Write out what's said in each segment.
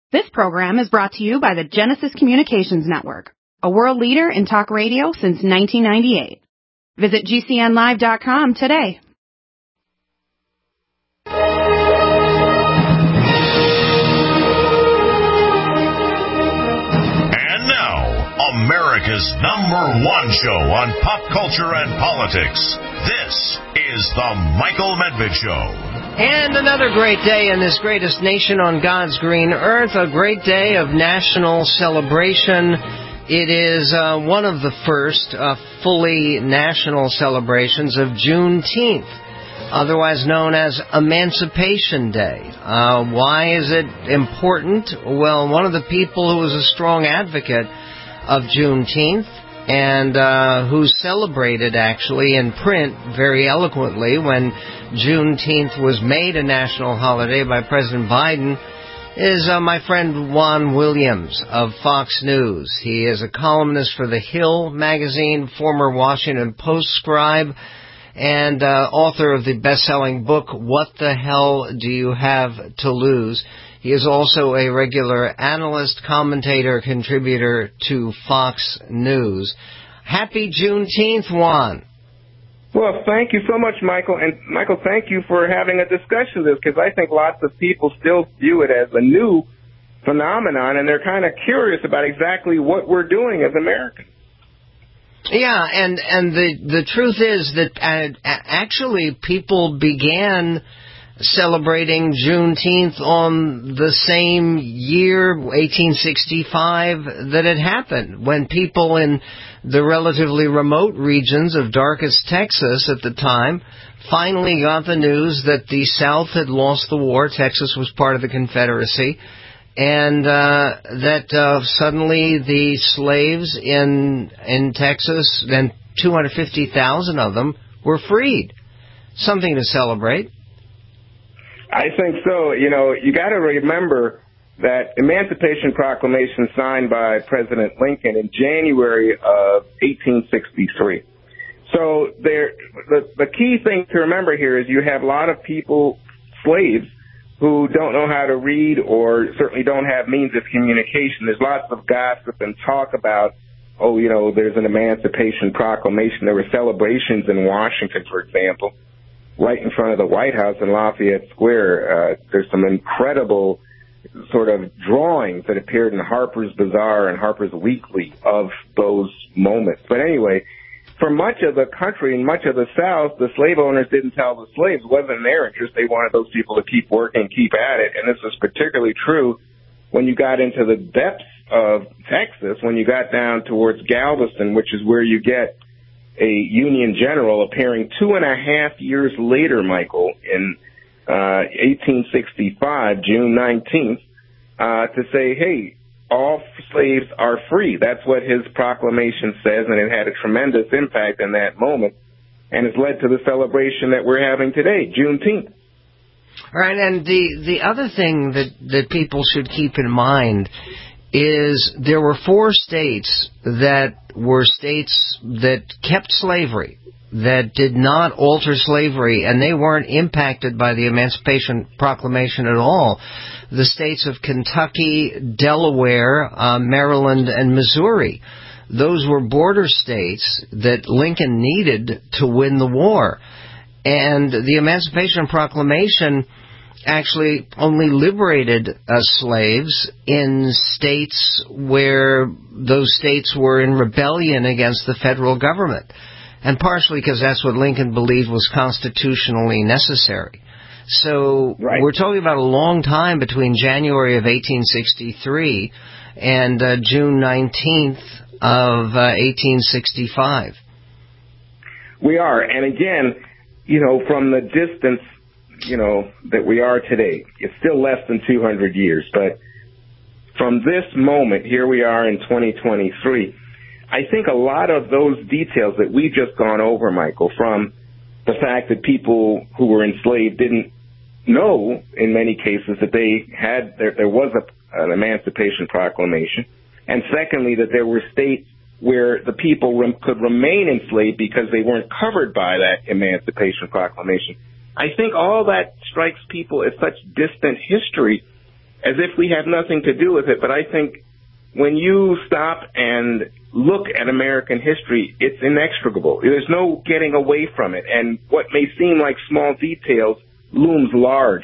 This program is brought to you by the Genesis Communications Network, a world leader in talk radio since 1998. Visit GCNlive.com today. And now, America's #1 show on pop culture and politics. This is The Michael Medved Show. And another great day in this greatest nation on God's green earth, a great day of national celebration. It is one of the first fully national celebrations of Juneteenth, otherwise known as Emancipation Day. Why is it important? Well, one of the people who was a strong advocate of Juneteenth and who celebrated actually in print very eloquently when Juneteenth was made a national holiday by President Biden is my friend Juan Williams of Fox News. He is a columnist for The Hill magazine, former Washington Post scribe, and author of the best-selling book, What the Hell Do You Have to Lose? He is also a regular analyst, commentator, contributor to Fox News. Happy Juneteenth, Juan. Well, thank you so much, Michael. And, Michael, thank you for having a discussion of this, because I think lots of people still view it as a new phenomenon, and they're kind of curious about exactly what we're doing as Americans. Yeah, and the truth is that actually people began celebrating Juneteenth on the same year, 1865, that it happened, when people in the relatively remote regions of darkest Texas at the time finally got the news that the South had lost the war. Texas was part of the Confederacy. And that suddenly the slaves in Texas, then 250,000 of them, were freed. Something to celebrate. I think so. You know, you got to remember that Emancipation Proclamation signed by President Lincoln in January of 1863. So the key thing to remember here is you have a lot of people, slaves, who don't know how to read or certainly don't have means of communication. There's lots of gossip and talk about, there's an Emancipation Proclamation. There were celebrations in Washington, for example, right in front of the White House in Lafayette Square. There's some incredible sort of drawings that appeared in Harper's Bazaar and Harper's Weekly of those moments. But anyway, for much of the country and much of the South, the slave owners didn't tell the slaves. It wasn't in their interest. They wanted those people to keep working, keep at it. And this was particularly true when you got into the depths of Texas, when you got down towards Galveston, which is where you get a Union general appearing 2.5 years later, Michael, in 1865, June 19th, to say, hey, all slaves are free. That's what his proclamation says, and it had a tremendous impact in that moment, and has led to the celebration that we're having today, Juneteenth. All right, and the other thing that people should keep in mind is there were 4 states that were states that kept slavery, that did not alter slavery, and they weren't impacted by the Emancipation Proclamation at all. The states of Kentucky, Delaware, Maryland, and Missouri. Those were border states that Lincoln needed to win the war. And the Emancipation Proclamation actually only liberated slaves in states where those states were in rebellion against the federal government, and partially because that's what Lincoln believed was constitutionally necessary. So right. We're talking about a long time between January of 1863 and June 19th of 1865. We are, and again, from the distance that we are today, it's still less than 200 years, but from this moment, here we are in 2023, I think a lot of those details that we've just gone over, Michael, from the fact that people who were enslaved didn't know, in many cases, that there was an Emancipation Proclamation, and secondly, that there were states where the people could remain enslaved because they weren't covered by that Emancipation Proclamation. I think all that strikes people as such distant history as if we have nothing to do with it. But I think when you stop and look at American history, it's inextricable. There's no getting away from it. And what may seem like small details looms large.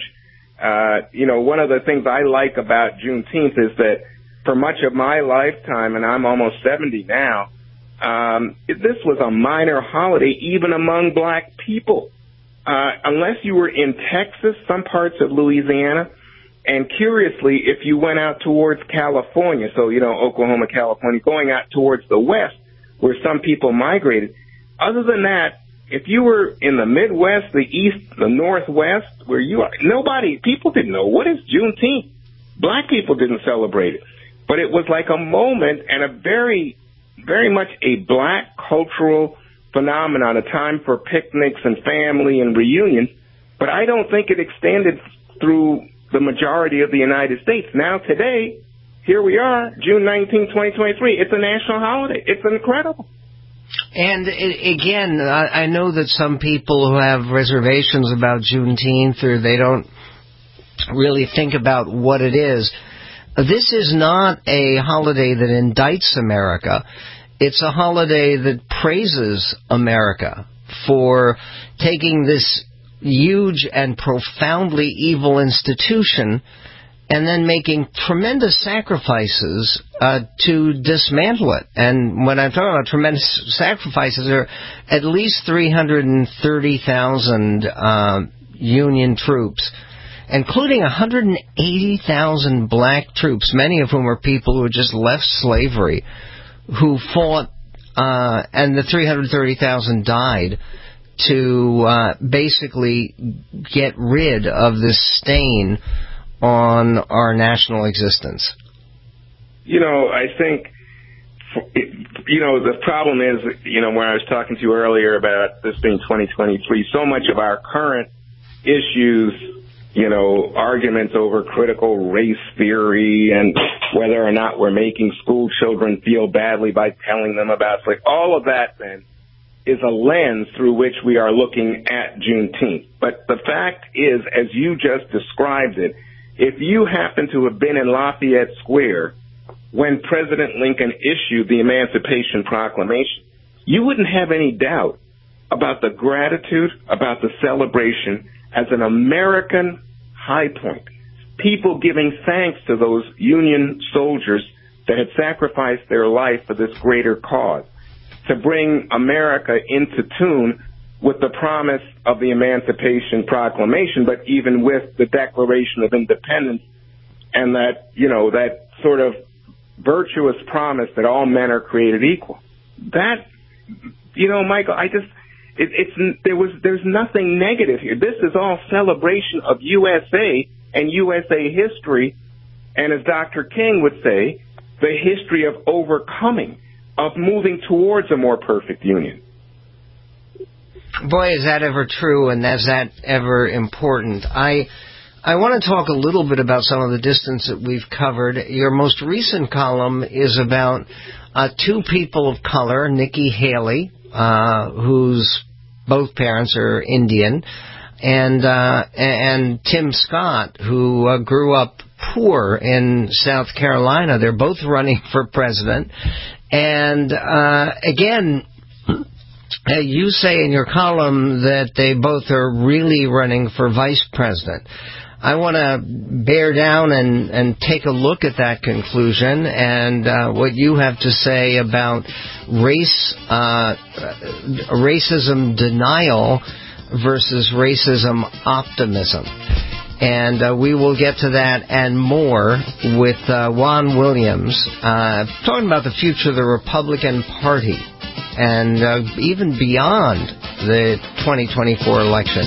One of the things I like about Juneteenth is that for much of my lifetime, and I'm almost 70 now, this was a minor holiday even among black people. Unless you were in Texas, some parts of Louisiana, and curiously, if you went out towards California, so, Oklahoma, California, going out towards the west, where some people migrated, other than that, if you were in the Midwest, the East, the Northwest, where you are, people didn't know, what is Juneteenth? Black people didn't celebrate it. But it was like a moment and a very, very much a black cultural phenomenon, a time for picnics and family and reunions. But I don't think it extended through the majority of the United States. Now, today, here we are, June 19, 2023. It's a national holiday. It's incredible. And again, I know that some people who have reservations about Juneteenth, or they don't really think about what it is. This is not a holiday that indicts America. It's a holiday that praises America for taking this huge and profoundly evil institution and then making tremendous sacrifices to dismantle it. And when I'm talking about tremendous sacrifices, there are at least 330,000 Union troops, including 180,000 black troops, many of whom are people who had just left slavery, who fought, and the 330,000 died to basically get rid of this stain on our national existence. I think, the problem is, when I was talking to you earlier about this being 2023, so much of our current issues, arguments over critical race theory and whether or not we're making school children feel badly by telling them about slavery, all of that then is a lens through which we are looking at Juneteenth. But the fact is, as you just described it, if you happen to have been in Lafayette Square when President Lincoln issued the Emancipation Proclamation, you wouldn't have any doubt about the gratitude, about the celebration as an American high point. People giving thanks to those Union soldiers that had sacrificed their life for this greater cause, to bring America into tune with the promise of the Emancipation Proclamation, but even with the Declaration of Independence and that, that sort of virtuous promise that all men are created equal. That, Michael, there's nothing negative here. This is all celebration of USA and USA history, and as Dr. King would say, the history of overcoming, of moving towards a more perfect union. Boy, is that ever true, and is that ever important. I want to talk a little bit about some of the distance that we've covered. Your most recent column is about two people of color, Nikki Haley, whose both parents are Indian, and Tim Scott, who grew up poor in South Carolina. They're both running for president. And again, you say in your column that they both are really running for vice president. I want to bear down and take a look at that conclusion and what you have to say about racism denial versus racism optimism. And we will get to that and more with Juan Williams, talking about the future of the Republican Party and even beyond the 2024 election.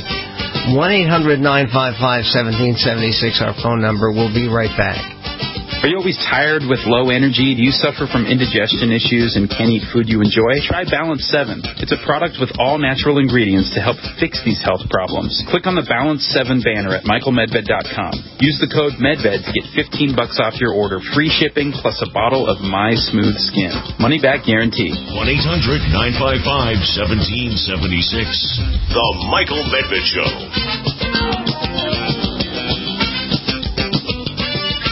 1-800-955-1776, our phone number. We'll be right back. Are you always tired with low energy? Do you suffer from indigestion issues and can't eat food you enjoy? Try Balance 7. It's a product with all natural ingredients to help fix these health problems. Click on the Balance 7 banner at michaelmedved.com. Use the code MedVed to get $15 off your order, free shipping, plus a bottle of My Smooth Skin. Money back guarantee. 1-800-955-1776. The Michael Medved Show.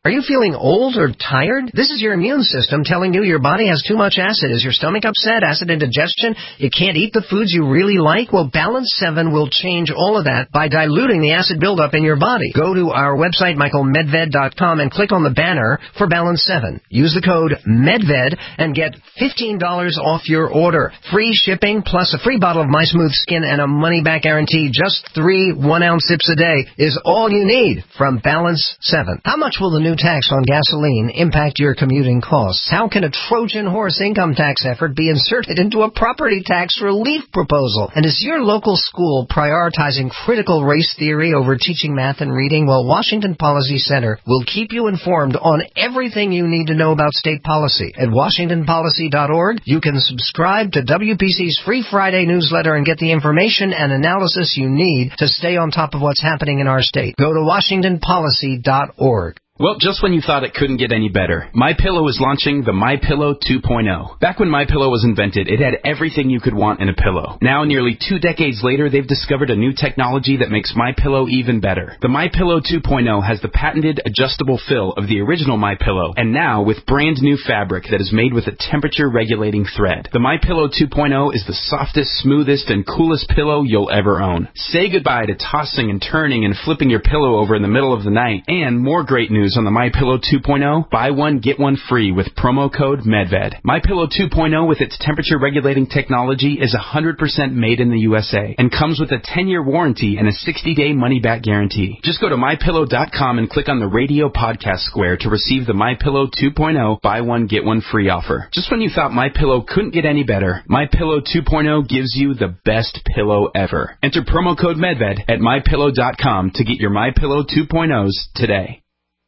Are you feeling old or tired? This is your immune system telling you your body has too much acid. Is your stomach upset? Acid indigestion? You can't eat the foods you really like? Well, Balance 7 will change all of that by diluting the acid buildup in your body. Go to our website, michaelmedved.com, and click on the banner for Balance 7. Use the code MEDVED and get $15 off your order. Free shipping plus a free bottle of My Smooth Skin and a money-back guarantee. Just 3 1-ounce sips a day is all you need from Balance 7. How much will the new tax on gasoline impact your commuting costs? How can a Trojan horse income tax effort be inserted into a property tax relief proposal? And is your local school prioritizing critical race theory over teaching math and reading? Well, Washington Policy Center will keep you informed on everything you need to know about state policy. At WashingtonPolicy.org, you can subscribe to WPC's free Friday newsletter and get the information and analysis you need to stay on top of what's happening in our state. Go to WashingtonPolicy.org. Well, just when you thought it couldn't get any better, MyPillow is launching the MyPillow 2.0. Back when MyPillow was invented, it had everything you could want in a pillow. Now, nearly 2 decades later, they've discovered a new technology that makes MyPillow even better. The MyPillow 2.0 has the patented adjustable fill of the original MyPillow, and now with brand new fabric that is made with a temperature-regulating thread. The MyPillow 2.0 is the softest, smoothest, and coolest pillow you'll ever own. Say goodbye to tossing and turning and flipping your pillow over in the middle of the night. And more great news on the MyPillow 2.0, buy one, get one free with promo code MEDVED. MyPillow 2.0 with its temperature-regulating technology is 100% made in the USA and comes with a 10-year warranty and a 60-day money-back guarantee. Just go to MyPillow.com and click on the radio podcast square to receive the MyPillow 2.0 buy one, get one free offer. Just when you thought MyPillow couldn't get any better, MyPillow 2.0 gives you the best pillow ever. Enter promo code MEDVED at MyPillow.com to get your MyPillow 2.0s today.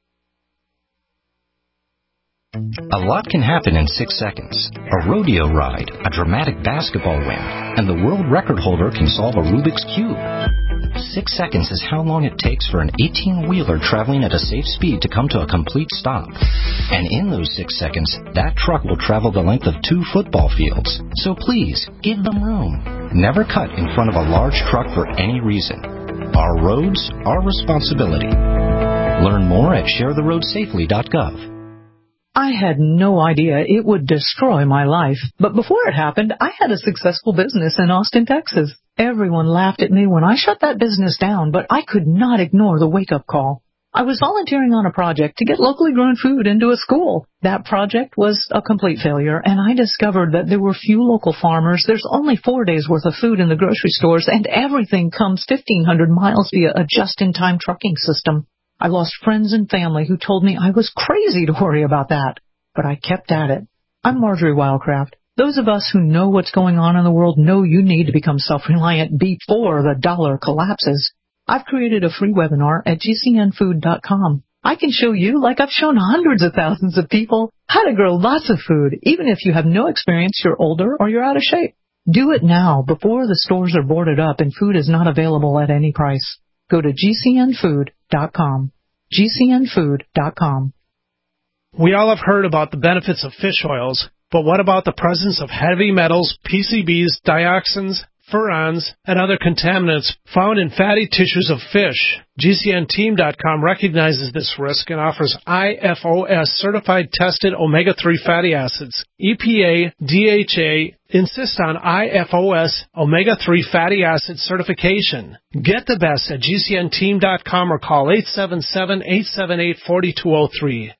A lot can happen in 6 seconds. A rodeo ride, a dramatic basketball win, and the world record holder can solve a Rubik's Cube. 6 seconds is how long it takes for an 18-wheeler traveling at a safe speed to come to a complete stop. And in those 6 seconds, that truck will travel the length of 2 football fields. So please, give them room. Never cut in front of a large truck for any reason. Our roads, our responsibility. Learn more at sharetheroadsafely.gov. I had no idea it would destroy my life. But before it happened, I had a successful business in Austin, Texas. Everyone laughed at me when I shut that business down, but I could not ignore the wake-up call. I was volunteering on a project to get locally grown food into a school. That project was a complete failure, and I discovered that there were few local farmers. There's only 4 days' worth of food in the grocery stores, and everything comes 1,500 miles via a just-in-time trucking system. I lost friends and family who told me I was crazy to worry about that, but I kept at it. I'm Marjorie Wildcraft. Those of us who know what's going on in the world know you need to become self-reliant before the dollar collapses. I've created a free webinar at gcnfood.com. I can show you, like I've shown hundreds of thousands of people, how to grow lots of food, even if you have no experience, you're older, or you're out of shape. Do it now, before the stores are boarded up and food is not available at any price. Go to gcnfood.com. gcnfood.com. We all have heard about the benefits of fish oils, but what about the presence of heavy metals, PCBs, dioxins, furans, and other contaminants found in fatty tissues of fish? GCNteam.com recognizes this risk and offers IFOS certified tested omega-3 fatty acids. EPA, DHA insist on IFOS omega-3 fatty acid certification. Get the best at GCNteam.com or call 877-878-4203.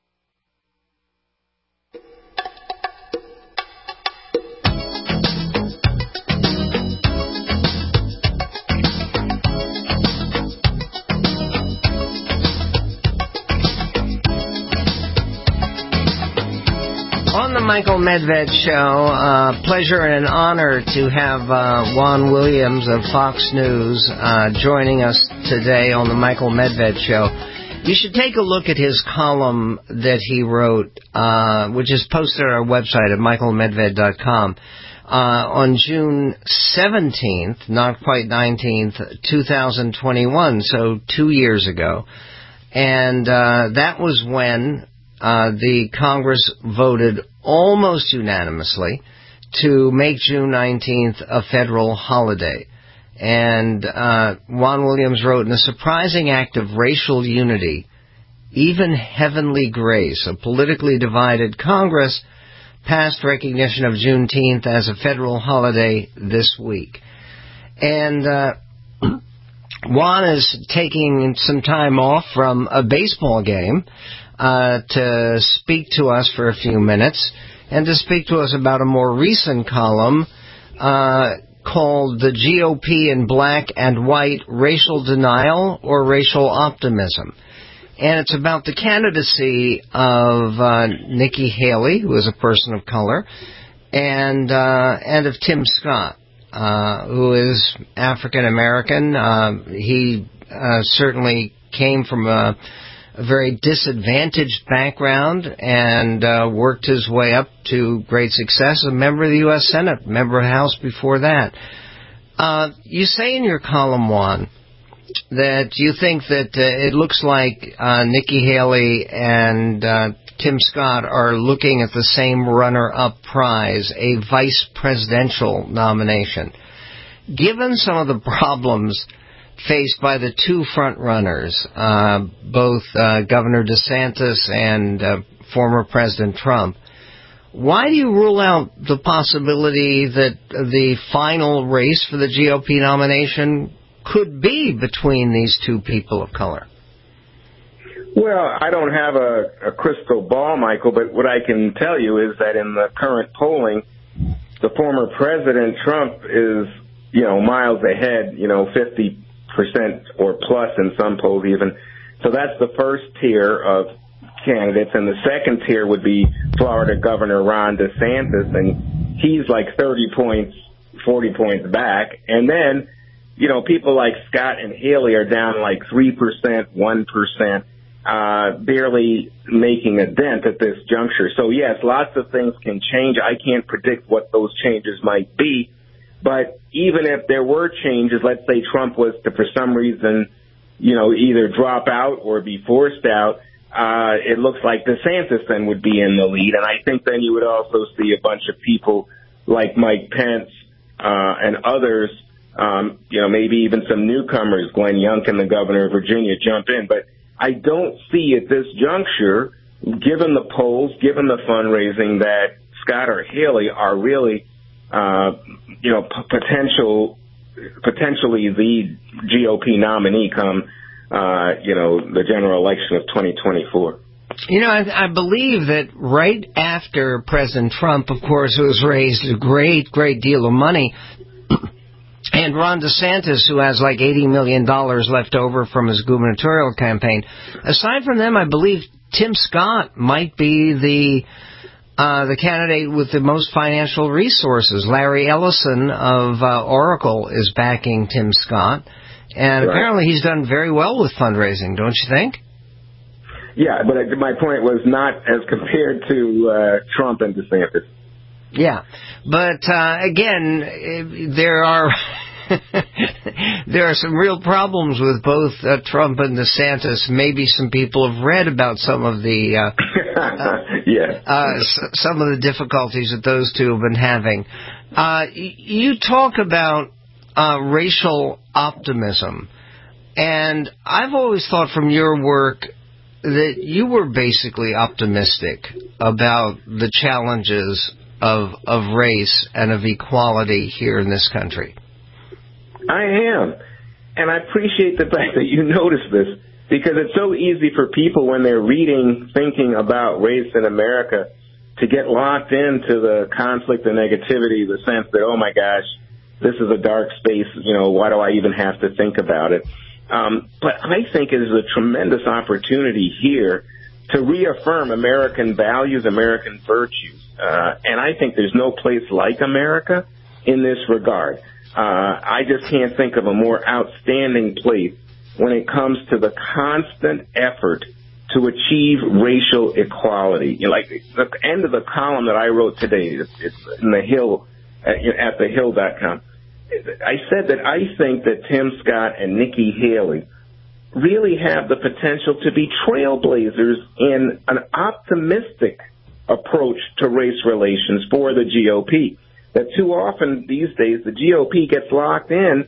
On the Michael Medved Show, pleasure and an honor to have Juan Williams of Fox News joining us today on the Michael Medved Show. You should take a look at his column that he wrote, which is posted on our website at michaelmedved.com, on June 17th, not quite 19th, 2021, so 2 years ago. And that was when the Congress voted almost unanimously to make June 19th a federal holiday. And Juan Williams wrote, in a surprising act of racial unity Even Heavenly Grace, a politically divided Congress, passed recognition of Juneteenth as a federal holiday this week. And Juan is taking some time off from a baseball game to speak to us for a few minutes and to speak to us about a more recent column called The GOP in Black and White, Racial Denial or Racial Optimism. And it's about the candidacy of Nikki Haley, who is a person of color, and of Tim Scott, who is African American. He certainly came from a very disadvantaged background and worked his way up to great success. A member of the U.S. Senate, member of the House before that. You say in your column, Juan, that you think that it looks like Nikki Haley and Tim Scott are looking at the same runner-up prize, a vice presidential nomination. Given some of the problems faced by the two front-runners, both Governor DeSantis and former President Trump, why do you rule out the possibility that the final race for the GOP nomination could be between these two people of color? Well, I don't have a crystal ball, Michael, but what I can tell you is that in the current polling, the former President Trump is, miles ahead, 50% or plus in some polls even. So that's the first tier of candidates, and the second tier would be Florida Governor Ron DeSantis, and he's like 30 points, 40 points back. And then people like Scott and Haley are down like 3%, 1%, barely making a dent at this juncture. So, yes, lots of things can change. I can't predict what those changes might be. But even if there were changes, let's say Trump was to, for some reason, either drop out or be forced out, it looks like DeSantis then would be in the lead. And I think then you would also see a bunch of people like Mike Pence and others, maybe even some newcomers, Glenn Youngkin, the governor of Virginia, jump in. But I don't see at this juncture, given the polls, given the fundraising, that Scott or Haley are really, potentially the GOP nominee come, the general election of 2024. I believe that right after President Trump, of course, who has raised a great deal of money, and Ron DeSantis, who has like $80 million left over from his gubernatorial campaign. Aside from them, I believe Tim Scott might be the candidate with the most financial resources. Larry Ellison of Oracle is backing Tim Scott, and apparently he's done very well with fundraising, don't you think? Yeah, but my point was not as compared to Trump and DeSantis. Yeah, but again, there are some real problems with both Trump and DeSantis. Maybe some people have read about some of the some of the difficulties that those two have been having. You talk about racial optimism, and I've always thought from your work that you were basically optimistic about the challenges of race and of equality here in this country. I am. And I appreciate the fact that you noticed this, because it's so easy for people when they're reading, thinking about race in America, to get locked into the conflict, the negativity, the sense that, oh my gosh, this is a dark space, why do I even have to think about it? But I think it is a tremendous opportunity here to reaffirm American values, American virtues. And I think there's no place like America in this regard. I just can't think of a more outstanding place when it comes to the constant effort to achieve racial equality. Like the end of the column that I wrote today, it's in the Hill, at thehill.com. I said that I think that Tim Scott and Nikki Haley really have the potential to be trailblazers in an optimistic approach to race relations for the GOP. That too often these days the GOP gets locked in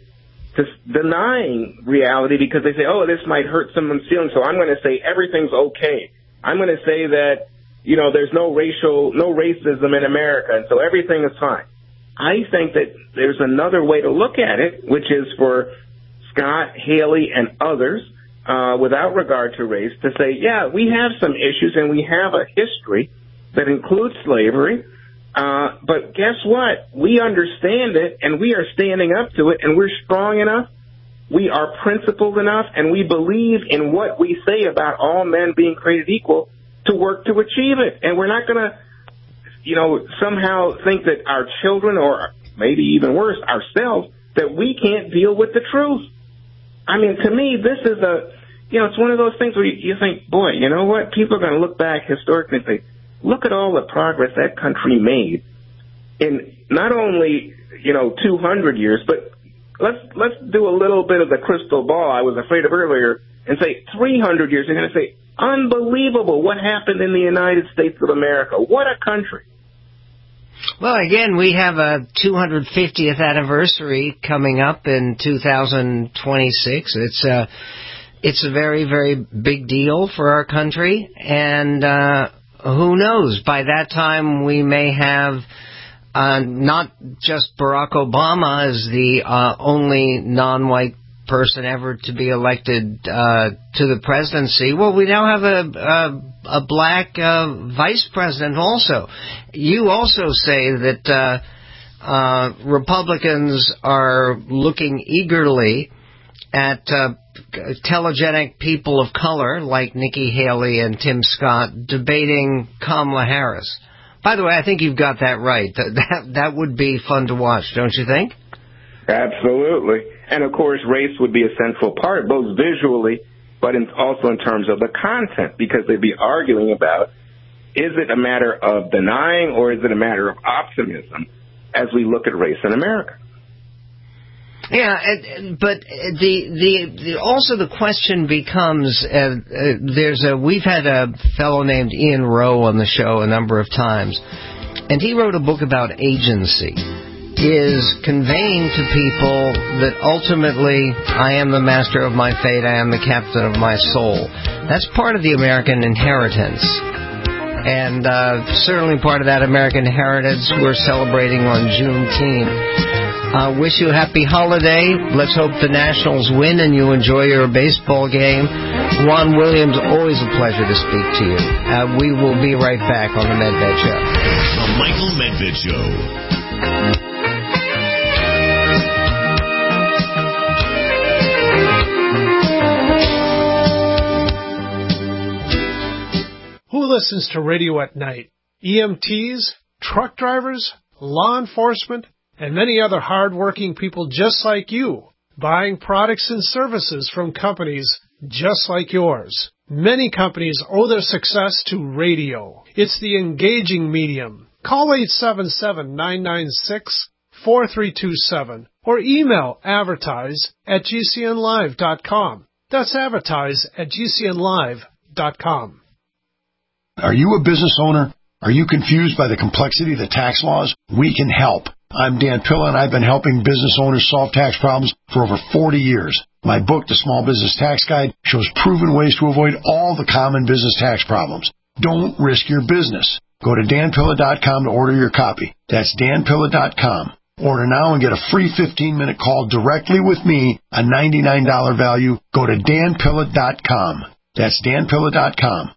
to denying reality because they say, oh, this might hurt someone's feelings, so I'm going to say everything's okay. I'm going to say that, there's no racism in America, and so everything is fine. I think that there's another way to look at it, which is for Scott, Haley, and others, without regard to race, to say, yeah, we have some issues and we have a history that includes slavery, but guess what? We understand it and we are standing up to it and we're strong enough, we are principled enough, and we believe in what we say about all men being created equal to work to achieve it. And we're not going to somehow think that our children, or maybe even worse, ourselves, that we can't deal with the truth. I mean, to me, this is it's one of those things where you think, boy, you know what? People are going to look back historically and say, look at all the progress that country made in not only, 200 years, but let's do a little bit of the crystal ball I was afraid of earlier and say 300 years. You're going to say, unbelievable what happened in the United States of America. What a country. Well, again, we have a 250th anniversary coming up in 2026. It's a very, very big deal for our country, and who knows? By that time, we may have not just Barack Obama as the only non-white person ever to be elected to the presidency. Well, we now have a black vice president also. You also say that Republicans are looking eagerly at telegenic people of color like Nikki Haley and Tim Scott debating Kamala Harris. By the way, I think you've got that right. That would be fun to watch, don't you think? Absolutely. And, of course, race would be a central part, both visually but also in terms of the content, because they'd be arguing about, is it a matter of denying or is it a matter of optimism as we look at race in America? Yeah, but also the question becomes, we've had a fellow named Ian Rowe on the show a number of times, and he wrote a book about agency. Is conveying to people that ultimately I am the master of my fate, I am the captain of my soul. That's part of the American inheritance. And certainly part of that American heritage we're celebrating on Juneteenth. Wish you a happy holiday. Let's hope the Nationals win and you enjoy your baseball game. Ron Williams, always a pleasure to speak to you. We will be right back on The Medved Show. The Michael Medved Show. Who listens to radio at night? EMTs, truck drivers, law enforcement, and many other hard-working people just like you, buying products and services from companies just like yours. Many companies owe their success to radio. It's the engaging medium. Call 877-996-4327 or email advertise@gcnlive.com. That's advertise@gcnlive.com. Are you a business owner? Are you confused by the complexity of the tax laws? We can help. I'm Dan Pilla, and I've been helping business owners solve tax problems for over 40 years. My book, The Small Business Tax Guide, shows proven ways to avoid all the common business tax problems. Don't risk your business. Go to danpilla.com to order your copy. That's danpilla.com. Order now and get a free 15-minute call directly with me, a $99 value. Go to danpilla.com. That's danpilla.com.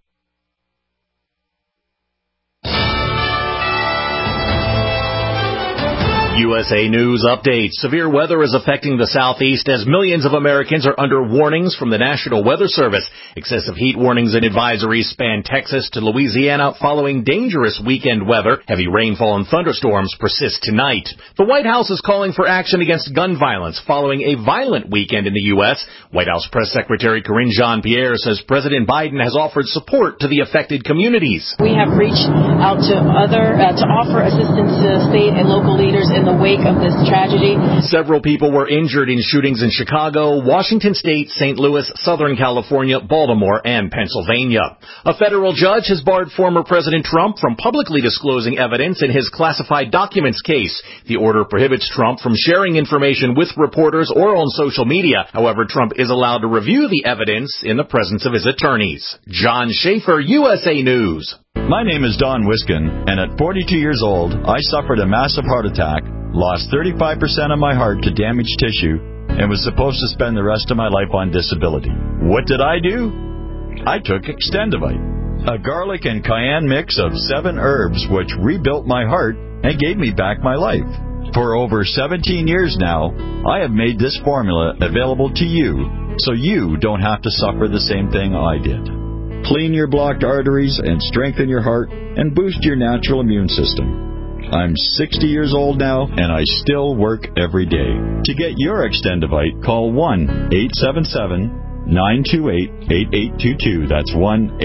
USA News Update. Severe weather is affecting the southeast as millions of Americans are under warnings from the National Weather Service. Excessive heat warnings and advisories span Texas to Louisiana following dangerous weekend weather. Heavy rainfall and thunderstorms persist tonight. The White House is calling for action against gun violence following a violent weekend in the U.S. White House Press Secretary Karine Jean-Pierre says President Biden has offered support to the affected communities. We have reached out to offer assistance to state and local leaders in in the wake of this tragedy. Several people were injured in shootings in Chicago, Washington State, St. Louis, Southern California, Baltimore, and Pennsylvania. A federal judge has barred former President Trump from publicly disclosing evidence in his classified documents case. The order prohibits Trump from sharing information with reporters or on social media. However, Trump is allowed to review the evidence in the presence of his attorneys. John Schaefer, USA News. My name is Don Wiskin, and at 42 years old, I suffered a massive heart attack, lost 35% of my heart to damaged tissue, and was supposed to spend the rest of my life on disability. What did I do? I took Extendivite, a garlic and cayenne mix of 7 herbs which rebuilt my heart and gave me back my life. For over 17 years now, I have made this formula available to you so you don't have to suffer the same thing I did. Clean your blocked arteries and strengthen your heart and boost your natural immune system. I'm 60 years old now, and I still work every day. To get your Extendivite, call 1-877-928-8822. That's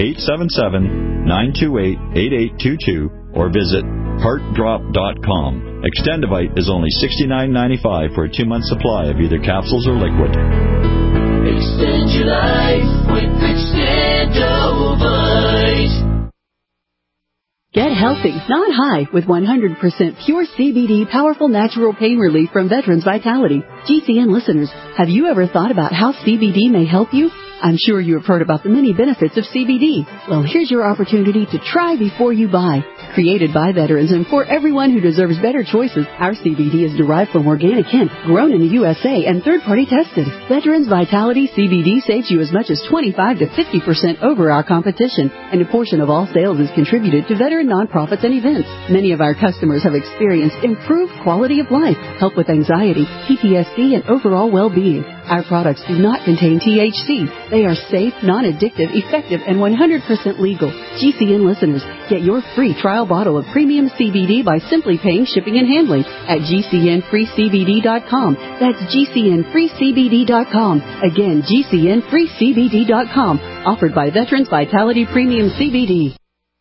1-877-928-8822, or visit heartdrop.com. Extendivite is only $69.95 for a 2-month supply of either capsules or liquid. Extend your life with Extendivite. Get healthy, not high, with 100% pure CBD powerful natural pain relief from Veterans Vitality. GCN listeners, have you ever thought about how CBD may help you? I'm sure you have heard about the many benefits of CBD. Well, here's your opportunity to try before you buy. Created by veterans and for everyone who deserves better choices, our CBD is derived from organic hemp, grown in the USA, and third-party tested. Veterans Vitality CBD saves you as much as 25 to 50% over our competition, and a portion of all sales is contributed to veteran nonprofits and events. Many of our customers have experienced improved quality of life, help with anxiety, PTSD, and overall well-being. Our products do not contain THC. They are safe, non-addictive, effective, and 100% legal. GCN listeners, get your free trial bottle of premium CBD by simply paying shipping and handling at GCNFreeCBD.com. That's GCNFreeCBD.com. Again, GCNFreeCBD.com. Offered by Veterans Vitality Premium CBD.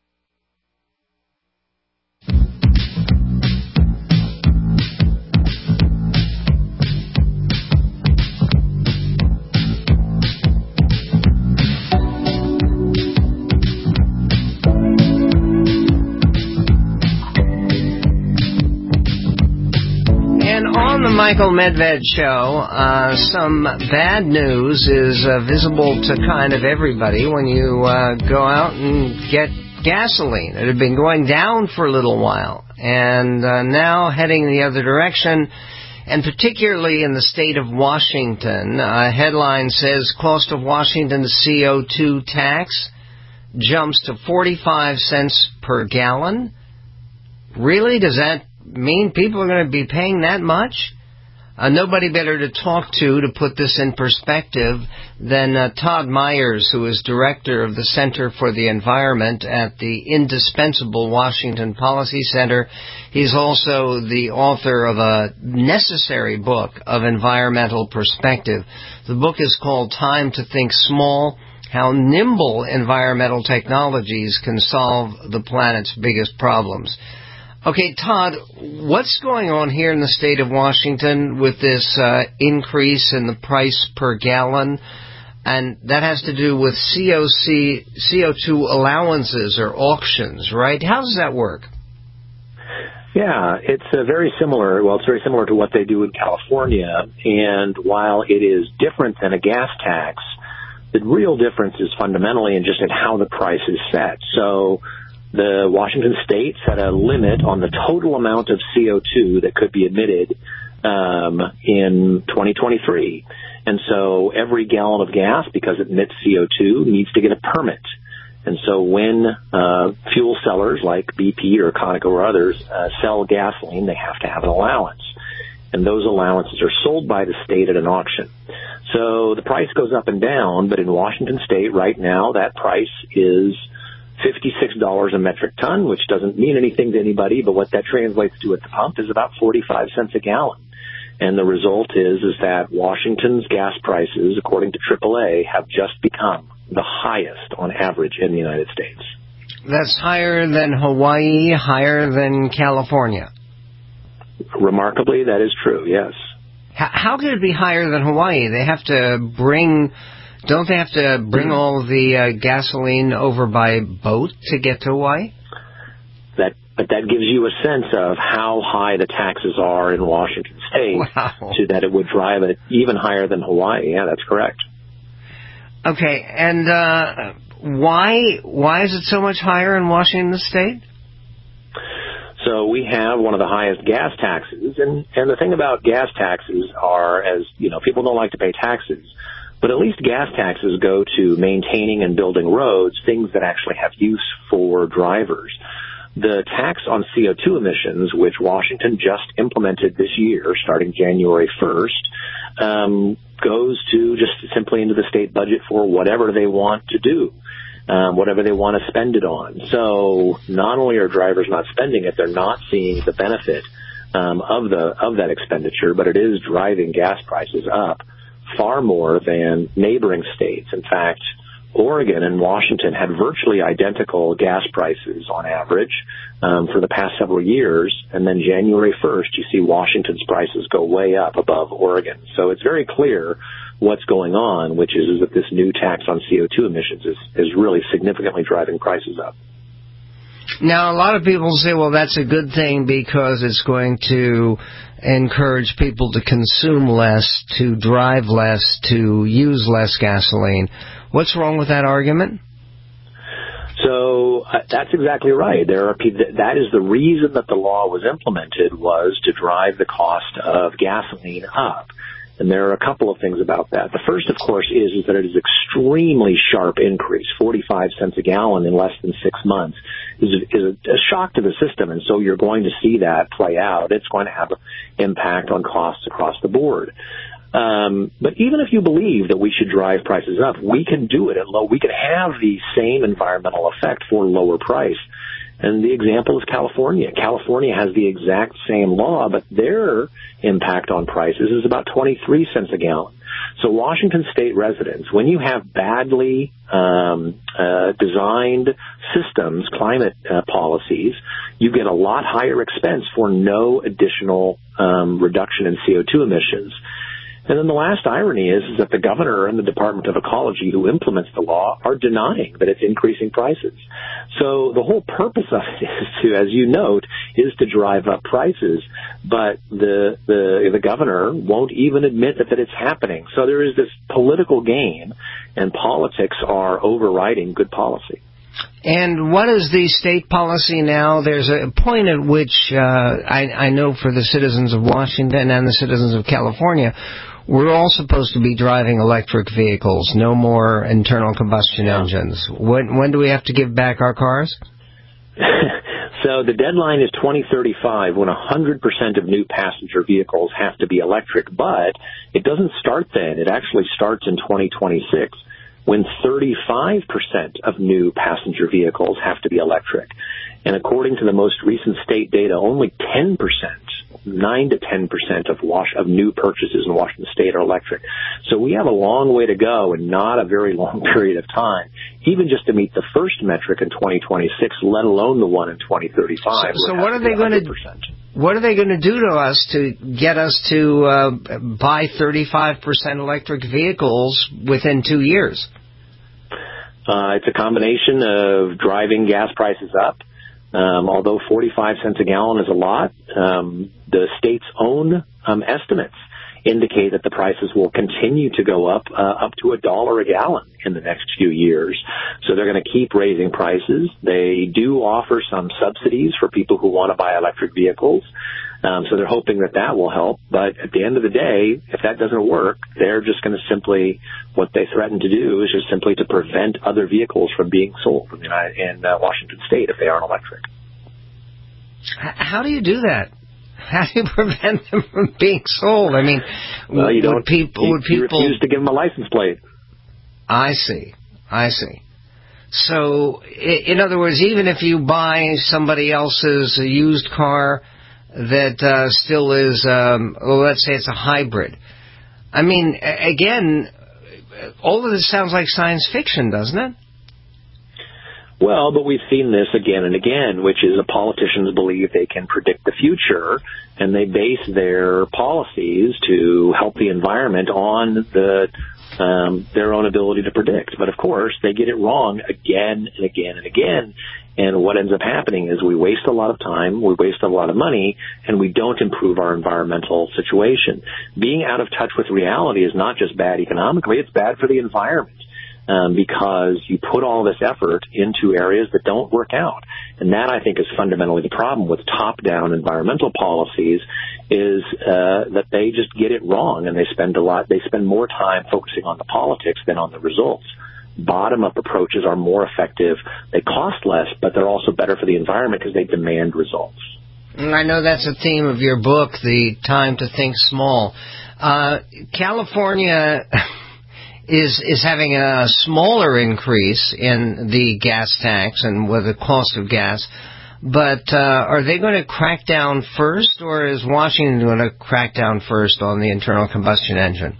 Michael Medved Show. Some bad news is visible to kind of everybody when you go out and get gasoline. It had been going down for a little while, and now heading the other direction, and particularly in the state of Washington. A headline says, cost of Washington's CO2 tax jumps to 45 cents per gallon. Really? Does that mean people are going to be paying that much? Nobody better to talk to put this in perspective than Todd Myers, who is director of the Center for the Environment at the indispensable Washington Policy Center. He's also the author of a necessary book of environmental perspective. The book is called Time to Think Small: How Nimble Environmental Technologies Can Solve the Planet's Biggest Problems. Okay, Todd, what's going on here in the state of Washington with this increase in the price per gallon? And that has to do with CO2 allowances or auctions, right? How does that work? Yeah, it's very similar. Well, it's very similar to what they do in California. And while it is different than a gas tax, the real difference is fundamentally in just in how the price is set. So the Washington state set a limit on the total amount of CO2 that could be emitted in 2023. And so every gallon of gas, because it emits CO2, needs to get a permit. And so when fuel sellers like BP or Conoco or others sell gasoline, they have to have an allowance. And those allowances are sold by the state at an auction. So the price goes up and down, but in Washington state right now, that price is $56 a metric ton, which doesn't mean anything to anybody, but what that translates to at the pump is about 45 cents a gallon. And the result is that Washington's gas prices, according to AAA, have just become the highest on average in the United States. That's higher than Hawaii, higher than California. Remarkably, that is true, yes. How could it be higher than Hawaii? Don't they have to bring all the gasoline over by boat to get to Hawaii? But that gives you a sense of how high the taxes are in Washington State, so that it would drive it even higher than Hawaii. Yeah, that's correct. Okay, and why is it so much higher in Washington State? So we have one of the highest gas taxes, and the thing about gas taxes are, as you know, people don't like to pay taxes, but at least gas taxes go to maintaining and building roads, things that actually have use for drivers. The tax on CO2 emissions, which Washington just implemented this year, starting January 1st, goes to just simply into the state budget for whatever they want to do, whatever they want to spend it on. So not only are drivers not spending it, they're not seeing the benefit of that expenditure, but it is driving gas prices up far more than neighboring states. In fact, Oregon and Washington had virtually identical gas prices on average for the past several years, and then January 1st, you see Washington's prices go way up above Oregon. So it's very clear what's going on, which is that this new tax on CO2 emissions is really significantly driving prices up. Now, a lot of people say, well, that's a good thing because it's going to encourage people to consume less, to drive less, to use less gasoline. What's wrong with that argument? So that's exactly right. That is the reason that the law was implemented, was to drive the cost of gasoline up. And there are a couple of things about that. The first, of course, is that it is extremely sharp increase. 45 cents a gallon in less than 6 months is a shock to the system, and so you're going to see that play out. It's going to have an impact on costs across the board. But even if you believe that we should drive prices up, we can do it at low. We can have the same environmental effect for lower price. And the example is California. California has the exact same law, but their impact on prices is about 23 cents a gallon. So Washington State residents, when you have badly designed systems, climate policies, you get a lot higher expense for no additional reduction in CO2 emissions. And then the last irony is that the governor and the Department of Ecology, who implements the law, are denying that it's increasing prices. So the whole purpose of it is to, as you note, is to drive up prices. But the governor won't even admit that it's happening. So there is this political game, and politics are overriding good policy. And what is the state policy now? There's a point at which I know for the citizens of Washington and the citizens of California, we're all supposed to be driving electric vehicles, no more internal combustion engines. When do we have to give back our cars? So the deadline is 2035, when 100% of new passenger vehicles have to be electric. But it doesn't start then. It actually starts in 2026, when 35% of new passenger vehicles have to be electric. And according to the most recent state data, only 10%, 9 to 10% of new purchases in Washington State are electric. So we have a long way to go and not a very long period of time, even just to meet the first metric in 2026, let alone the one in 2035. So what are they going to? What are they going to do to us to get us to buy 35% electric vehicles within 2 years? It's a combination of driving gas prices up. Although 45 cents a gallon is a lot, the state's own estimates indicate that the prices will continue to go up to $1 a gallon in the next few years. So they're going to keep raising prices. They do offer some subsidies for people who want to buy electric vehicles. So they're hoping that will help. But at the end of the day, if that doesn't work, they're just going to simply, what they threaten to do is just simply to prevent other vehicles from being sold in Washington State if they aren't electric. How do you do that? How do you prevent them from being sold? I mean, well, you refuse to give them a license plate. I see. So, in other words, even if you buy somebody else's used car that still is, let's say it's a hybrid. I mean, again, all of this sounds like science fiction, doesn't it? Well, but we've seen this again and again, which is that politicians believe they can predict the future, and they base their policies to help the environment on their own ability to predict. But of course, they get it wrong again and again and again. And what ends up happening is we waste a lot of time, we waste a lot of money, and we don't improve our environmental situation. Being out of touch with reality is not just bad economically, it's bad for the environment. Because you put all this effort into areas that don't work out. And that, I think, is fundamentally the problem with top-down environmental policies, is that they just get it wrong, and they spend more time focusing on the politics than on the results. Bottom-up approaches are more effective. They cost less, but they're also better for the environment because they demand results. I know that's a theme of your book, The Time to Think Small. California is having a smaller increase in the gas tax and with the cost of gas. But are they going to crack down first, or is Washington going to crack down first on the internal combustion engine?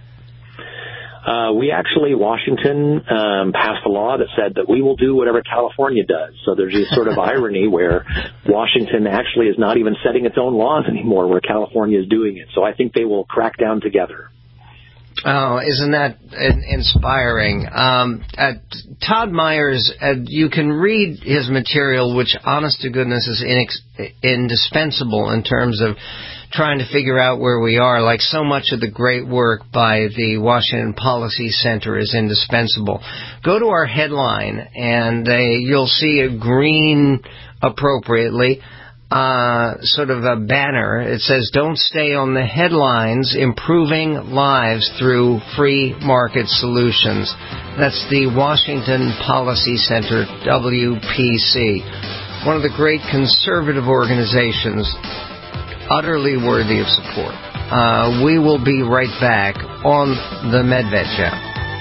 Washington passed a law that said that we will do whatever California does. So there's this sort of irony where Washington actually is not even setting its own laws anymore, where California is doing it. So I think they will crack down together. Oh, isn't that inspiring? Todd Myers, you can read his material, which, honest to goodness, is indispensable in terms of trying to figure out where we are. Like so much of the great work by the Washington Policy Center is indispensable. Go to our headline, and you'll see a green, appropriately, sort of a banner. It says, "Don't stay on the headlines, improving lives through free market solutions." That's the Washington Policy Center, WPC. One of the great conservative organizations, utterly worthy of support. We will be right back on the Medved Show.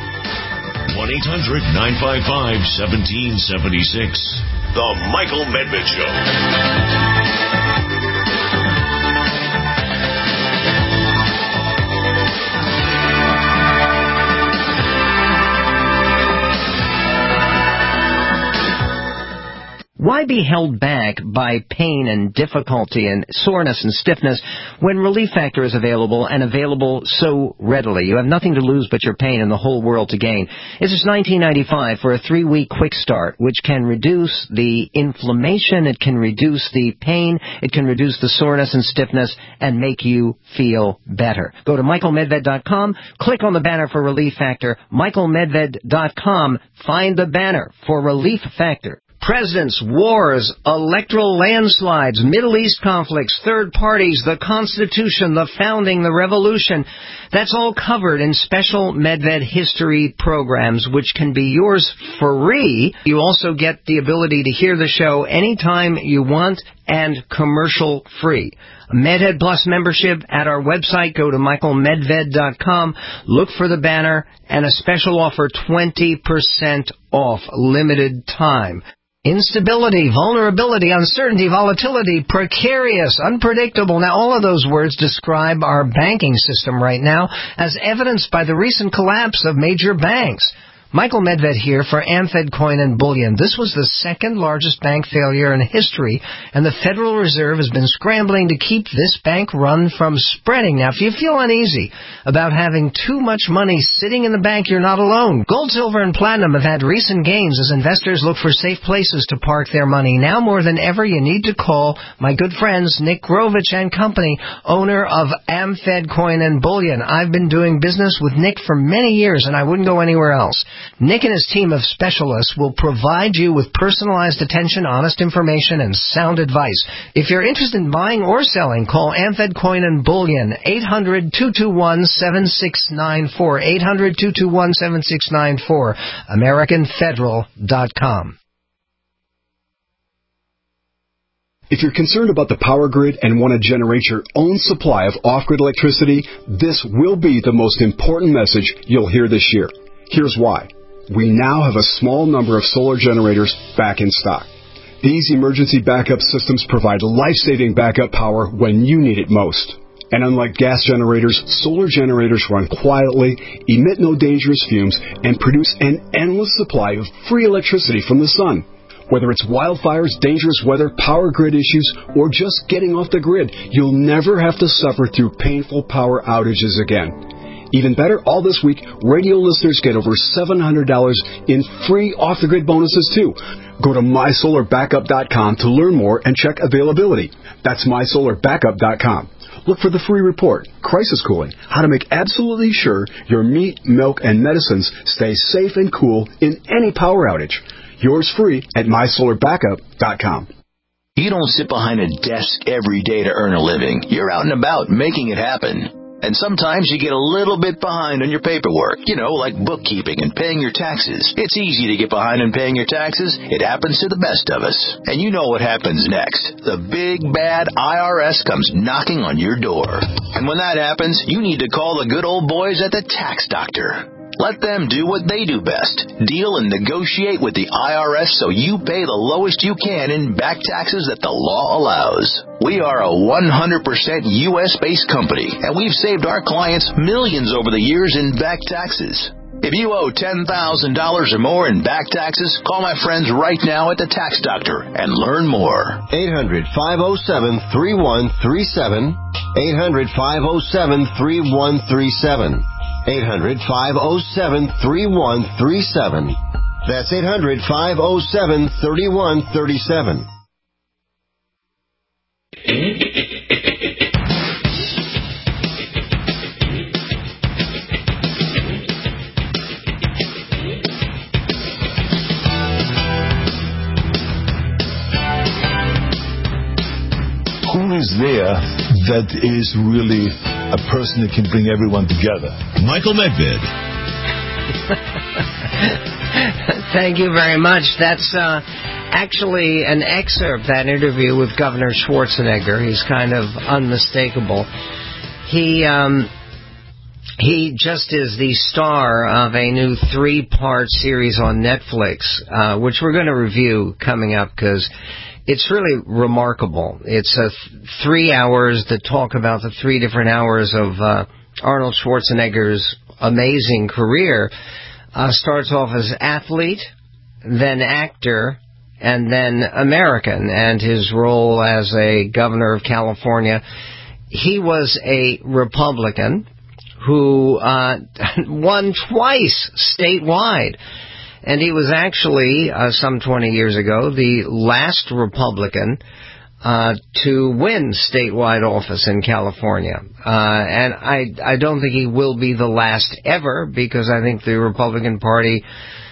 1-800-955-1776. The Michael Medved Show. Why be held back by pain and difficulty and soreness and stiffness when Relief Factor is available, and available so readily? You have nothing to lose but your pain and the whole world to gain. It's just $19.95 for a 3-week quick start, which can reduce the inflammation, it can reduce the pain, it can reduce the soreness and stiffness, and make you feel better. Go to michaelmedved.com, click on the banner for Relief Factor, michaelmedved.com, find the banner for Relief Factor. Presidents, wars, electoral landslides, Middle East conflicts, third parties, the Constitution, the founding, the revolution. That's all covered in special Medved history programs, which can be yours free. You also get the ability to hear the show anytime you want and commercial free. Medhead Plus membership at our website. Go to michaelmedved.com. Look for the banner and a special offer, 20% off, limited time. Instability, vulnerability, uncertainty, volatility, precarious, unpredictable. Now, all of those words describe our banking system right now, as evidenced by the recent collapse of major banks. Michael Medved here for AmFed Coin and Bullion. This was the second largest bank failure in history, and the Federal Reserve has been scrambling to keep this bank run from spreading. Now, if you feel uneasy about having too much money sitting in the bank, you're not alone. Gold, silver, and platinum have had recent gains as investors look for safe places to park their money. Now more than ever, you need to call my good friends Nick Grovich and Company, owner of AmFed Coin and Bullion. I've been doing business with Nick for many years, and I wouldn't go anywhere else. Nick and his team of specialists will provide you with personalized attention, honest information, and sound advice. If you're interested in buying or selling, call AmFed Coin and Bullion, 800-221-7694, 800-221-7694, AmericanFederal.com. If you're concerned about the power grid and want to generate your own supply of off-grid electricity, this will be the most important message you'll hear this year. Here's why. We now have a small number of solar generators back in stock. These emergency backup systems provide life-saving backup power when you need it most. And unlike gas generators, solar generators run quietly, emit no dangerous fumes, and produce an endless supply of free electricity from the sun. Whether it's wildfires, dangerous weather, power grid issues, or just getting off the grid, you'll never have to suffer through painful power outages again. Even better, all this week, radio listeners get over $700 in free off-the-grid bonuses, too. Go to MySolarBackup.com to learn more and check availability. That's MySolarBackup.com. Look for the free report, Crisis Cooling, how to make absolutely sure your meat, milk, and medicines stay safe and cool in any power outage. Yours free at MySolarBackup.com. You don't sit behind a desk every day to earn a living. You're out and about making it happen. And sometimes you get a little bit behind on your paperwork, like bookkeeping and paying your taxes. It's easy to get behind on paying your taxes. It happens to the best of us. And you know what happens next. The big, bad IRS comes knocking on your door. And when that happens, you need to call the good old boys at the Tax Doctor. Let them do what they do best. Deal and negotiate with the IRS so you pay the lowest you can in back taxes that the law allows. We are a 100% U.S.-based company, and we've saved our clients millions over the years in back taxes. If you owe $10,000 or more in back taxes, call my friends right now at the Tax Doctor and learn more. 800-507-3137. 800-507-3137. 800-507-3137. That's 800-507-3137. Who is there that is really a person that can bring everyone together? Michael Medved. Thank you very much. That's actually an excerpt, that interview with Governor Schwarzenegger. He's kind of unmistakable. He just is the star of a new 3-part series on Netflix, which we're going to review coming up because it's really remarkable. It's 3 hours that talk about the 3 different hours of Arnold Schwarzenegger's amazing career. Starts off as athlete, then actor, and then American, and his role as a governor of California. He was a Republican who won twice statewide. And he was actually, some 20 years ago, the last Republican to win statewide office in California. And I don't think he will be the last ever, because I think the Republican Party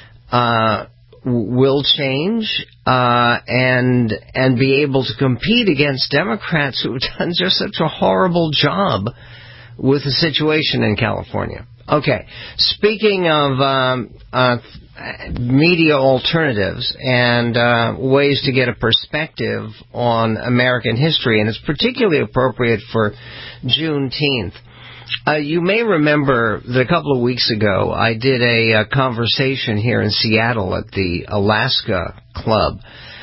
will change and be able to compete against Democrats who have done just such a horrible job with the situation in California. Okay, speaking of media alternatives and ways to get a perspective on American history, and it's particularly appropriate for Juneteenth. You may remember that a couple of weeks ago I did a conversation here in Seattle at the Alaska Club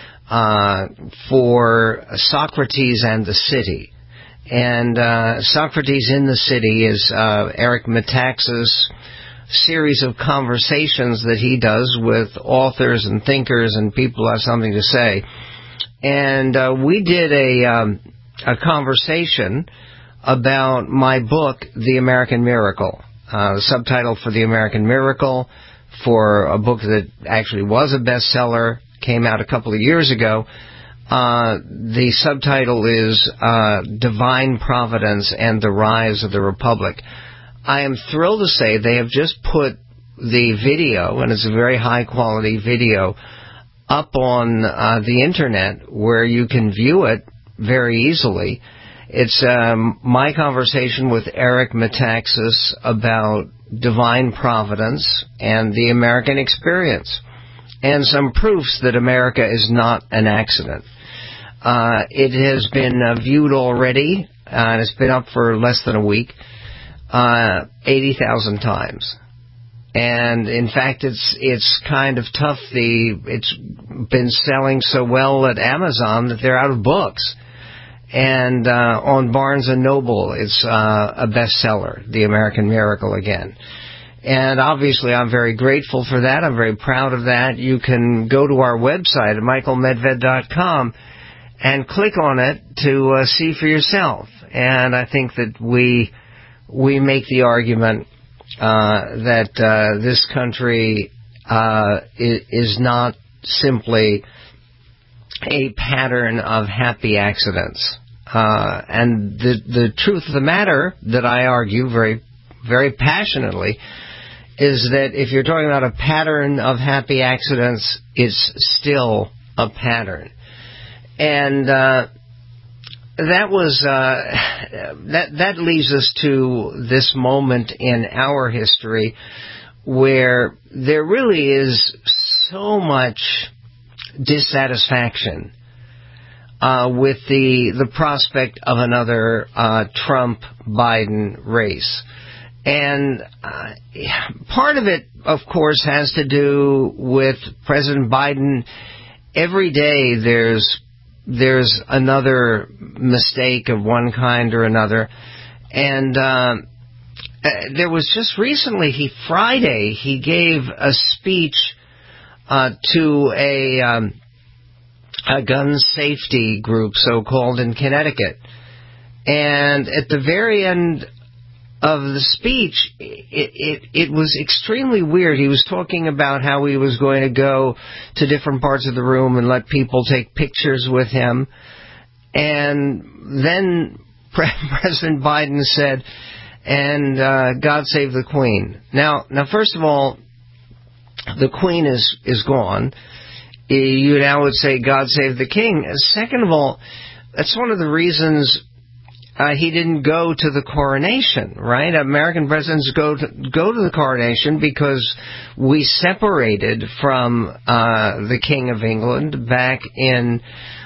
for Socrates and the City. And Socrates in the City is Eric Metaxas' series of conversations that he does with authors and thinkers and people who have something to say. And we did a conversation about my book, The American Miracle. The subtitle for The American Miracle, for a book that actually was a bestseller, came out a couple of years ago. The subtitle is Divine Providence and the Rise of the Republic. I am thrilled to say they have just put the video, and it's a very high-quality video, up on the Internet where you can view it very easily. It's my conversation with Eric Metaxas about divine providence and the American experience, and some proofs that America is not an accident. It has been viewed already, and it's been up for less than a week, 80,000 times. And in fact, it's kind of tough. It's been selling so well at Amazon that they're out of books. And on Barnes & Noble, it's a bestseller, The American Miracle again. And obviously, I'm very grateful for that. I'm very proud of that. You can go to our website at michaelmedved.com and click on it to see for yourself. And I think that we make the argument that this country is not simply a pattern of happy accidents. And the truth of the matter that I argue very, very passionately is that if you're talking about a pattern of happy accidents, it's still a pattern. And that leads us to this moment in our history where there really is so much dissatisfaction with the prospect of another Trump-Biden race. And part of it, of course, has to do with President Biden. Every day there's another mistake of one kind or another. And there was just recently, Friday, he gave a speech to a gun safety group, so-called, in Connecticut. And at the very end of the speech, it was extremely weird. He was talking about how he was going to go to different parts of the room and let people take pictures with him. And then President Biden said, and God save the Queen. Now, first of all, the Queen is gone. You now would say, God save the King. Second of all, that's one of the reasons he didn't go to the coronation, right? American presidents go to the coronation because we separated from the King of England back in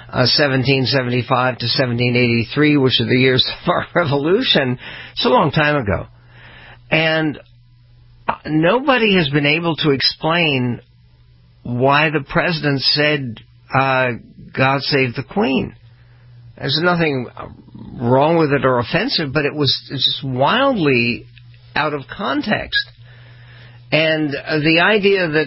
1775 to 1783, which are the years of our revolution. It's a long time ago. And nobody has been able to explain why the president said, God save the Queen. There's nothing wrong with it or offensive, but it's just wildly out of context. And the idea that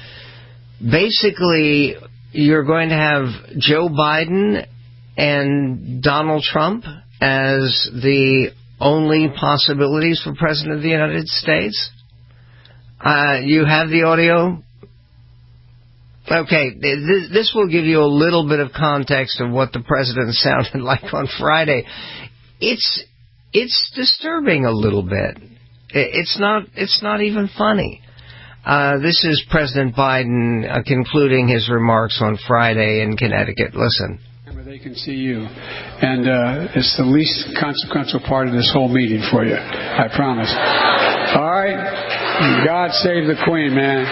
basically you're going to have Joe Biden and Donald Trump as the only possibilities for President of the United States. You have the audio. Okay, this will give you a little bit of context of what the president sounded like on Friday. It's disturbing a little bit. It's not even funny. This is President Biden concluding his remarks on Friday in Connecticut. Listen. They can see you, and it's the least consequential part of this whole meeting for you. I promise. All right, God save the Queen, man.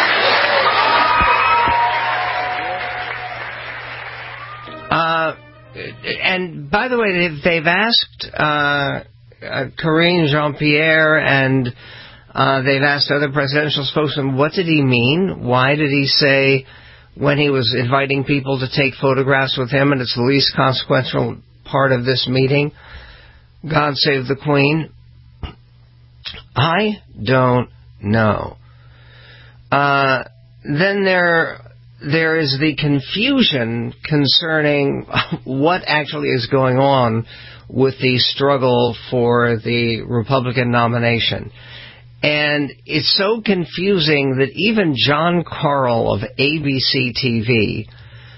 And by the way, they've asked Karine Jean-Pierre and they've asked other presidential spokesmen, what did he mean? Why did he say when he was inviting people to take photographs with him, and it's the least consequential part of this meeting, God save the Queen? I don't know. Then there is the confusion concerning what actually is going on with the struggle for the Republican nomination. And it's so confusing that even John Carl of ABC TV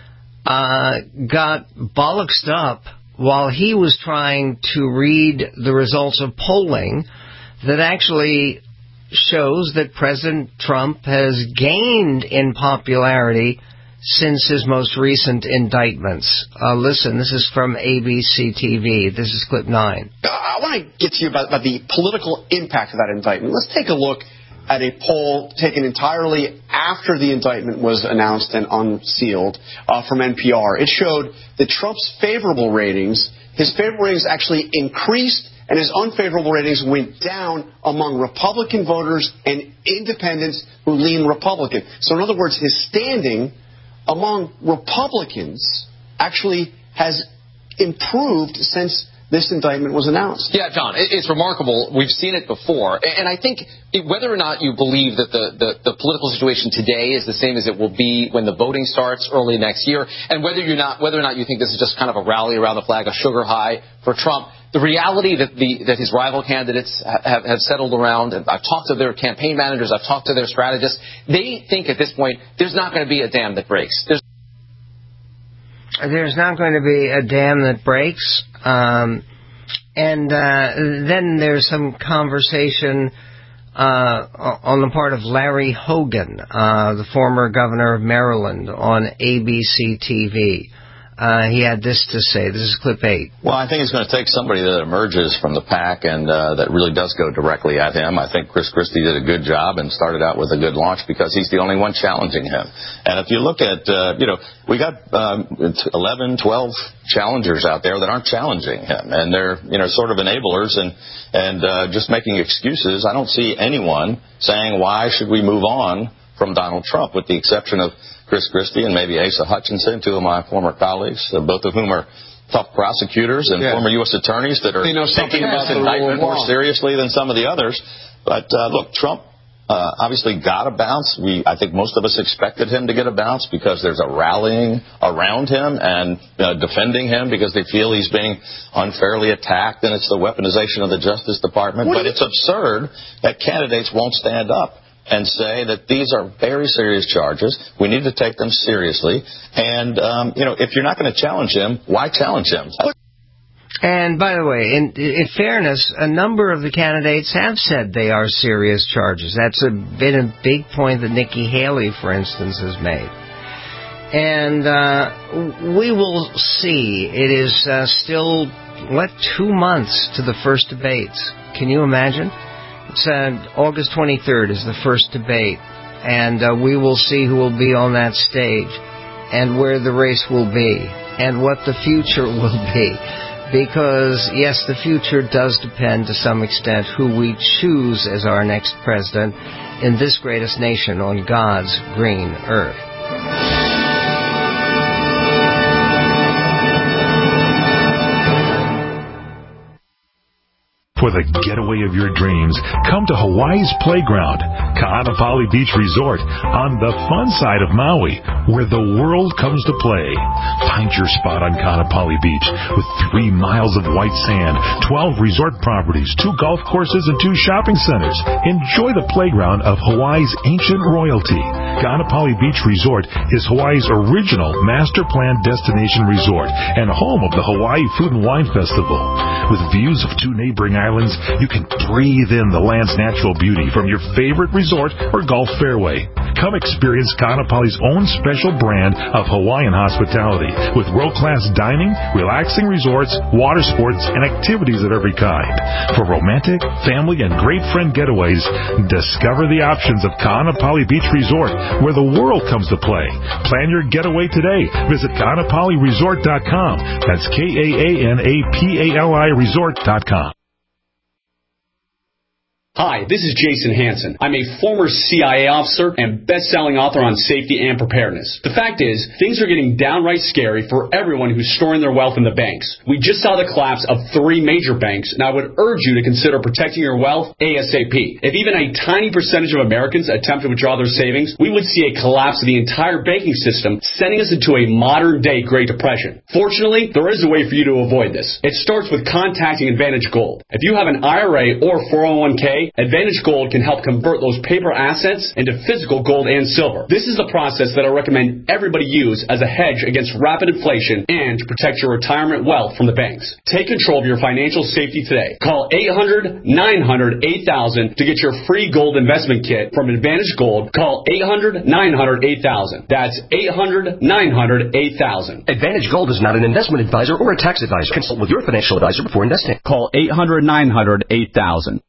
got bollocksed up while he was trying to read the results of polling that actually shows that President Trump has gained in popularity since his most recent indictments. Listen, this is from ABC TV. This is clip 9. I want to get to you about the political impact of that indictment. Let's take a look at a poll taken entirely after the indictment was announced and unsealed from NPR. It showed that Trump's favorable ratings, his favorable ratings actually increased, and his unfavorable ratings went down among Republican voters and independents who lean Republican. So in other words, his standing among Republicans actually has improved since this indictment was announced. Yeah, John, it's remarkable. We've seen it before. And I think whether or not you believe that the political situation today is the same as it will be when the voting starts early next year, and whether or not you think this is just kind of a rally around the flag, a sugar high for Trump, the reality that his rival candidates have settled around, and I've talked to their campaign managers, I've talked to their strategists, they think at this point there's not going to be a dam that breaks. There's not going to be a dam that breaks. And then there's some conversation on the part of Larry Hogan, the former governor of Maryland, on ABC TV. He had this to say. This is clip 8. Well, I think it's going to take somebody that emerges from the pack and that really does go directly at him. I think Chris Christie did a good job and started out with a good launch because he's the only one challenging him. And if you look at, we got 11, 12 challengers out there that aren't challenging him. And they're, sort of enablers and just making excuses. I don't see anyone saying, why should we move on from Donald Trump, with the exception of Chris Christie and maybe Asa Hutchinson, two of my former colleagues, both of whom are tough prosecutors and former U.S. attorneys that are taking this indictment more seriously than some of the others. But, look, Trump obviously got a bounce. I think most of us expected him to get a bounce because there's a rallying around him and defending him because they feel he's being unfairly attacked, and it's the weaponization of the Justice Department. But it's absurd that candidates won't stand up and say that these are very serious charges. We need to take them seriously. And, if you're not going to challenge him, why challenge him? And by the way, in fairness, a number of the candidates have said they are serious charges. That's been a big point that Nikki Haley, for instance, has made. And we will see. It is still, 2 months to the first debates. Can you imagine? It's August 23rd is the first debate, and we will see who will be on that stage and where the race will be and what the future will be. Because, yes, the future does depend to some extent who we choose as our next president in this greatest nation on God's green earth. For the getaway of your dreams, come to Hawaii's Playground, Ka'anapali Beach Resort, on the fun side of Maui, where the world comes to play. Find your spot on Ka'anapali Beach with 3 miles of white sand, 12 resort properties, 2 golf courses, and 2 shopping centers. Enjoy the playground of Hawaii's ancient royalty. Ka'anapali Beach Resort is Hawaii's original master plan destination resort and home of the Hawaii Food and Wine Festival. With views of 2 neighboring islands, you can breathe in the land's natural beauty from your favorite resort or golf fairway. Come experience Ka'anapali's own special brand of Hawaiian hospitality with world-class dining, relaxing resorts, water sports, and activities of every kind. For romantic, family, and great friend getaways, discover the options of Ka'anapali Beach Resort, where the world comes to play. Plan your getaway today. Visit Ka'anapaliResort.com. That's KAANAPALI Resort.com. Hi, this is Jason Hansen. I'm a former CIA officer and best-selling author on safety and preparedness. The fact is, things are getting downright scary for everyone who's storing their wealth in the banks. We just saw the collapse of 3 major banks, and I would urge you to consider protecting your wealth ASAP. If even a tiny percentage of Americans attempt to withdraw their savings, we would see a collapse of the entire banking system, sending us into a modern-day Great Depression. Fortunately, there is a way for you to avoid this. It starts with contacting Advantage Gold. If you have an IRA or 401k, Advantage Gold can help convert those paper assets into physical gold and silver. This is the process that I recommend everybody use as a hedge against rapid inflation and to protect your retirement wealth from the banks. Take control of your financial safety today. Call 800-900-8000 to get your free gold investment kit from Advantage Gold. Call 800-900-8000. That's 800-900-8000. Advantage Gold is not an investment advisor or a tax advisor. Consult with your financial advisor before investing. Call 800-900-8000.